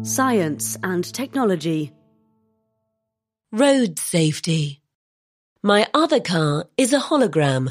Science and technology. Road safety. My other car is a hologram.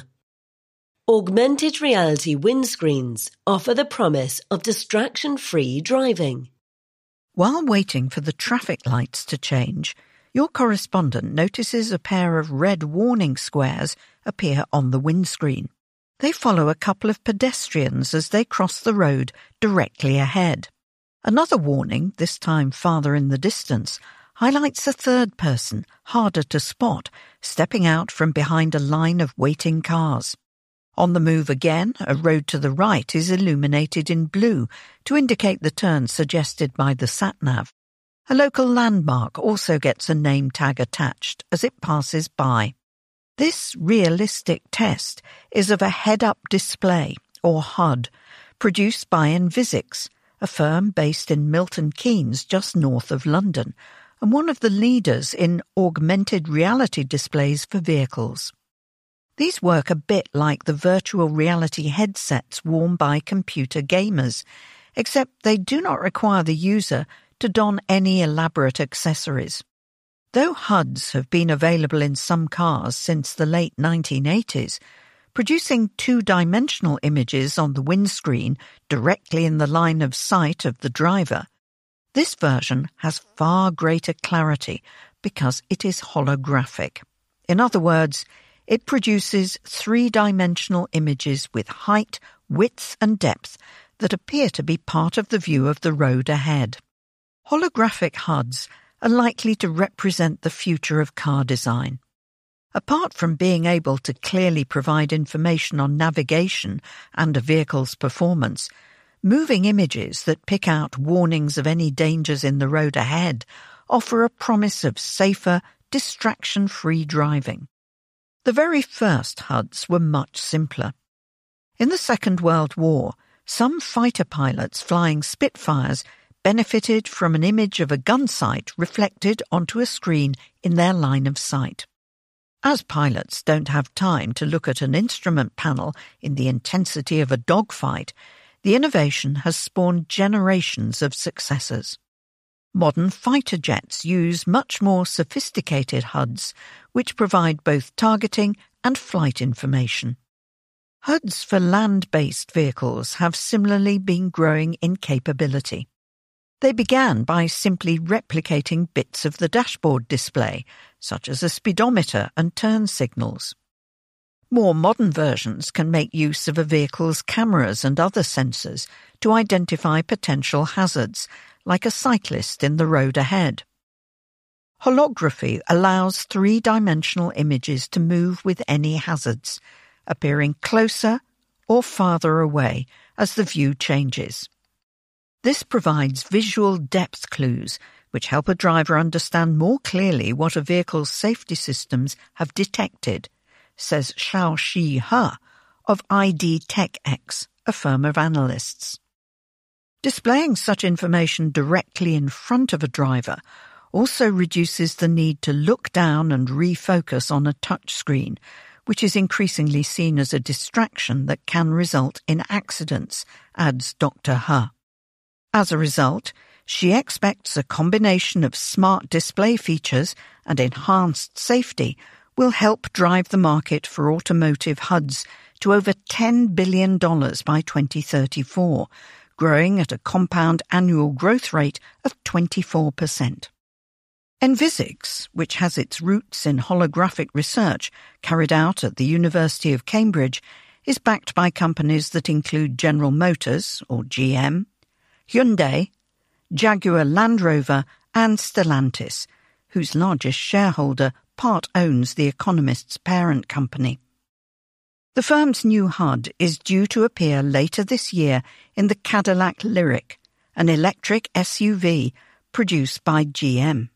Augmented reality windscreens offer the promise of distraction-free driving. While waiting for the traffic lights to change, your correspondent notices a pair of red warning squares appear on the windscreen. They follow a couple of pedestrians as they cross the road directly ahead. Another warning, this time farther in the distance, highlights a third person, harder to spot, stepping out from behind a line of waiting cars. On the move again, a road to the right is illuminated in blue to indicate the turn suggested by the sat-nav. A local landmark also gets a name tag attached as it passes by. This realistic test is of a head-up display, or HUD, produced by Envisix, a firm based in Milton Keynes just north of London, and one of the leaders in augmented reality displays for vehicles. These work a bit like the virtual reality headsets worn by computer gamers, except they do not require the user to don any elaborate accessories. Though HUDs have been available in some cars since the late 1980s, producing two-dimensional images on the windscreen directly in the line of sight of the driver, this version has far greater clarity because it is holographic. In other words, it produces three-dimensional images with height, width and depth that appear to be part of the view of the road ahead. Holographic HUDs are likely to represent the future of car design. Apart from being able to clearly provide information on navigation and a vehicle's performance, moving images that pick out warnings of any dangers in the road ahead offer a promise of safer, distraction-free driving. The very first HUDs were much simpler. In the Second World War, some fighter pilots flying Spitfires benefited from an image of a gun sight reflected onto a screen in their line of sight. As pilots don't have time to look at an instrument panel in the intensity of a dogfight, the innovation has spawned generations of successors. Modern fighter jets use much more sophisticated HUDs, which provide both targeting and flight information. HUDs for land-based vehicles have similarly been growing in capability. They began by simply replicating bits of the dashboard display, such as a speedometer and turn signals. More modern versions can make use of a vehicle's cameras and other sensors to identify potential hazards, like a cyclist in the road ahead. Holography allows three-dimensional images to move with any hazards, appearing closer or farther away as the view changes. This provides visual depth clues which help a driver understand more clearly what a vehicle's safety systems have detected, says Xiaoxi He of ID TechX, a firm of analysts. Displaying such information directly in front of a driver also reduces the need to look down and refocus on a touchscreen, which is increasingly seen as a distraction that can result in accidents, adds Dr. He. As a result, she expects a combination of smart display features and enhanced safety will help drive the market for automotive HUDs to over $10 billion by 2034, growing at a compound annual growth rate of 24%. Envisix, which has its roots in holographic research carried out at the University of Cambridge, is backed by companies that include General Motors, or GM, Hyundai, Jaguar Land Rover and Stellantis, whose largest shareholder part owns The Economist's parent company. The firm's new HUD is due to appear later this year in the Cadillac Lyriq, an electric SUV produced by GM.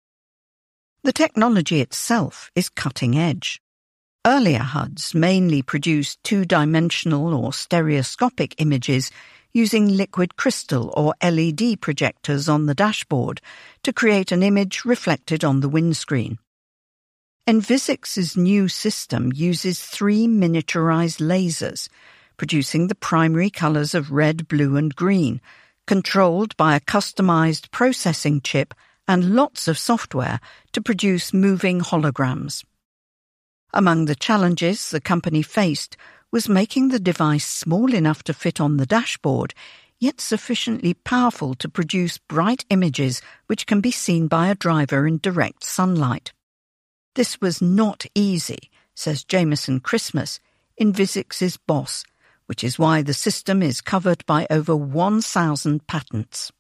The technology itself is cutting edge. Earlier HUDs mainly produced two-dimensional or stereoscopic images using liquid crystal or LED projectors on the dashboard to create an image reflected on the windscreen. Envisix's new system uses 3 miniaturized lasers, producing the primary colors of red, blue and green, controlled by a customized processing chip and lots of software to produce moving holograms. Among the challenges the company faced was making the device small enough to fit on the dashboard, yet sufficiently powerful to produce bright images which can be seen by a driver in direct sunlight. This was not easy, says Jameson Christmas, Invisix's boss, which is why the system is covered by over 1,000 patents.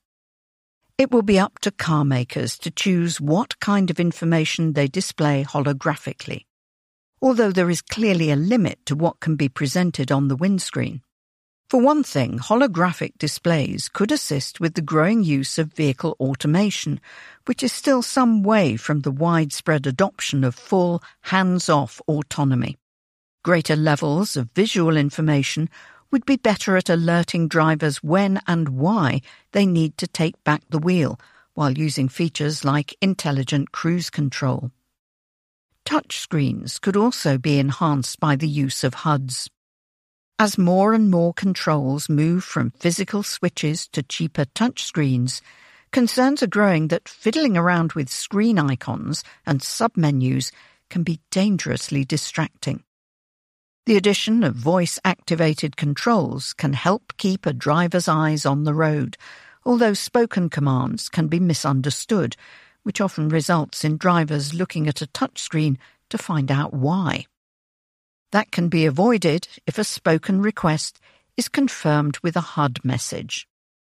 It will be up to car makers to choose what kind of information they display holographically, although there is clearly a limit to what can be presented on the windscreen. For one thing, holographic displays could assist with the growing use of vehicle automation, which is still some way from the widespread adoption of full, hands-off autonomy. Greater levels of visual information would be better at alerting drivers when and why they need to take back the wheel, while using features like intelligent cruise control. Touchscreens could also be enhanced by the use of HUDs. As more and more controls move from physical switches to cheaper touchscreens, concerns are growing that fiddling around with screen icons and submenus can be dangerously distracting. The addition of voice-activated controls can help keep a driver's eyes on the road, although spoken commands can be misunderstood, which often results in drivers looking at a touchscreen to find out why. That can be avoided if a spoken request is confirmed with a HUD message.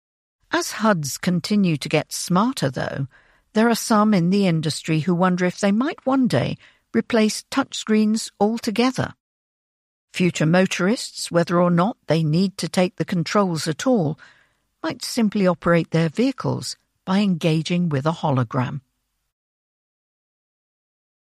As HUDs continue to get smarter, though, there are some in the industry who wonder if they might one day replace touchscreens altogether. Future motorists, whether or not they need to take the controls at all, might simply operate their vehicles by engaging with a hologram.